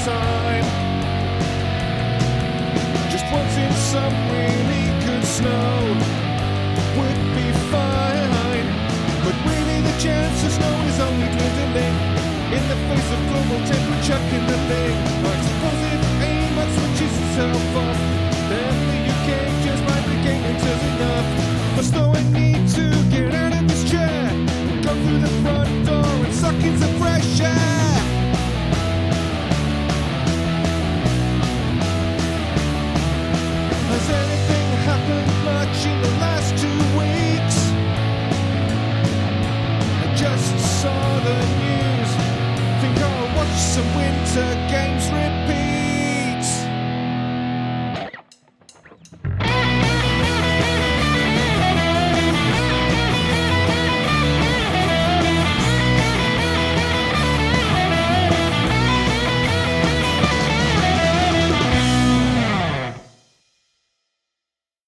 time. Just once in some really good snow would be fine. But really the chance of snow is only dwindling in the face of global temperature kindling. I suppose if AMOD switches itself off, then the UK just might be gaining turns enough. For snow I need to get out of this chair, go through the front door and suck in some fresh air. Has anything happened much in the last 2 weeks? I just saw the news, think I'll watch some winter games repeat.